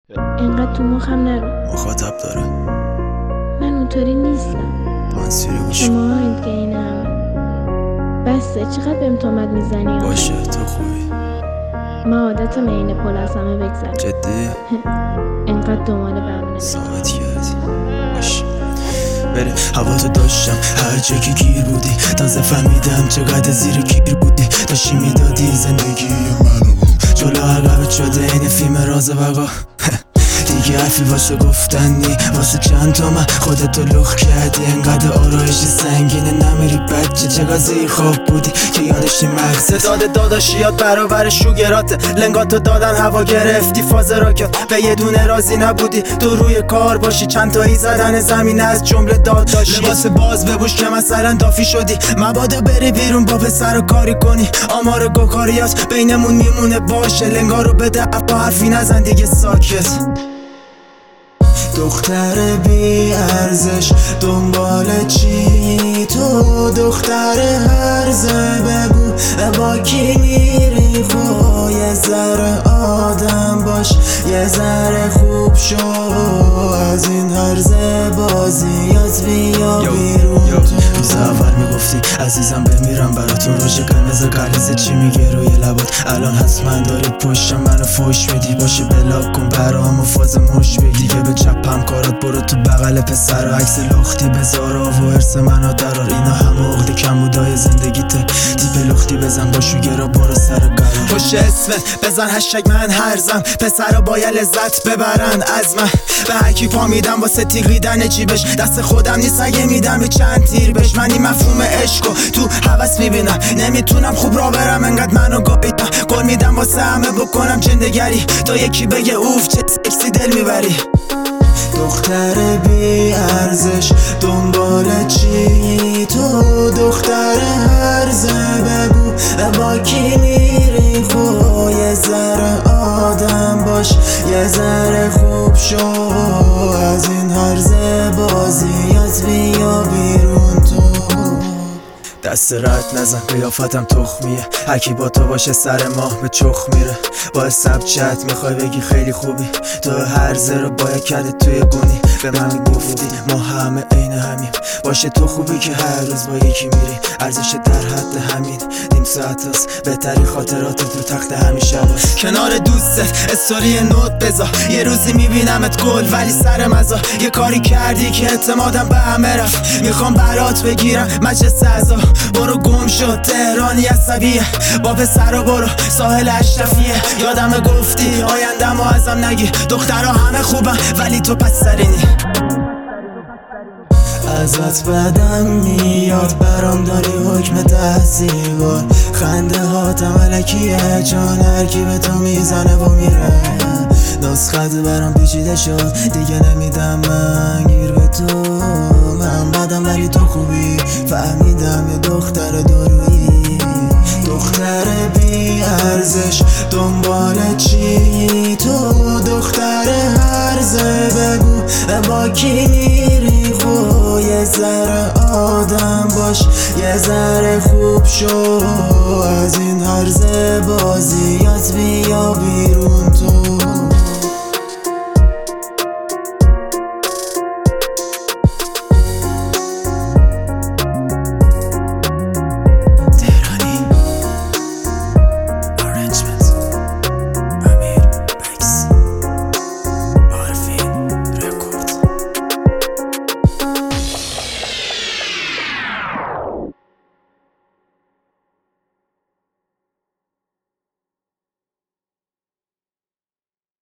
اینقدر تو مخم نرو. مخاطب داره. من اونطوری نیستم. پانسیری گوش شما هایید که این همه بسه. چقدر بهم تهمت میزنی؟ باشه تو خوبی. من عادتم عین پل از همه بگذرم. جدی؟ اینقدر دنبال بهونه ساعت کردی. باشه بره هوا تو داشتم هر جا که گیر بودی، تازه فهمیدم چقدر زیر گیر بودی. داشتی میدادی زندگی منو جلو عقبت شده این فیلم راز بقا. دیگه حرفی واسه گفتنی واسه چند تا من خودتو لخ کردی. انقدر آرایشی سنگینه نمیری بچه، چقدر زیر خواب بودی که یادشتی مغزت. داده داداشیات برابر شوگراته، لنگاتو دادن هوا گرفتی فاز راکت. به یه دونه راضی نبودی تو روی کار باشی، چند تایی زدن زمین از جمله داد داشتی. لباس باز بپوش که مثلا دافی شدی، مبادا بری بیرون با پسر و کاری کنی. آمار گوکاریات بینمون میمونه باشه، لنگارو بده افا حرفی نزن دیگه ساکت. دختر بی ارزش دنبال چی تو؟ دختر هرزه بگو با کی میری؟ خو یه ذره آدم باش، یه ذره خوب شو از این هرزه بازیات بیا بیرون. روز اول میگفتی عزیزم بمیرم براتون، روش قرمز غلیظ چی میگه روی لبات؟ الان حتما داری پشت منو فوش میدی. باشه بلاک کن برام و فاز مش بگی دیگه. به چپم کارات برو تو بغل پسر و عکس لختی بذار و ارس منو درار. اینا همه عقد کمودای زندگیته، دیپ لختی بزن با شوگرا برو سر قرار. پشت اسمت بزن هشتگ من هرزم، پسرا باید لذت ببرن از من. به هرکی پا میدم واسه تیغیدن جیبش، دست خودم نیست اگه میدم چند تیر بش. من این مفهوم عشقو تو حوث میبینم، نمیتونم خوب را برم انقدر منو گاییدم. گل میدم واسه همه بکنم چندگری، تا یکی بگه اوف چه سکسی دل میبری. دختر بی ارزش دنبال چی تو؟ دختر هرزه بگو با کی میری؟ خو یه ذره آدم باش، یه ذره خوب شو از این هرزه بازیات بیا بیرون. تو دست رد نزن قیافتم تخمیه، هرکی با تو باشه سر ماه به چخ میره. با سب چت میخوای بگی خیلی خوبی، تو هرزه رو باید کرده توی گونی. به من گفتی ما همه عین همیم، باشه تو خوبی که هر روز با یکی میری. ارزش در حد همین نیم ساعت هست، بهتری خاطرات تو تخت همیشه باش. کنار دوستت استوری نوت بذار، یه روزی میبینمت گل ولی سر مزا. یه کاری کردی که اعتمادم به همه رفت، میخوام برات بگیرم مجلس عزا. برو گم شد تهرانی عصبیه، با پسرا برو ساحل اشرفیه. یادم گفتی آیندم و ازم نگی، دخترها همه خوبن ولی تو پس سرینی. ازت بدم میاد برام داری حکم تحصیلوار، خنده هاتم علکیه چون هرکی به تو میزنه و میره. نسخت برام پیچیده شد دیگه نمیدم من گیر به تو. من بدم ولی تو خوبی، فهمیدم یه دختر درویی. دختر بی ارزش دنبال چی تو؟ دختر هرزه بگو با کی میری؟ خو یه ذره آدم باش، یه ذره خوب شو از این هرزه بازیات بیا بیرون.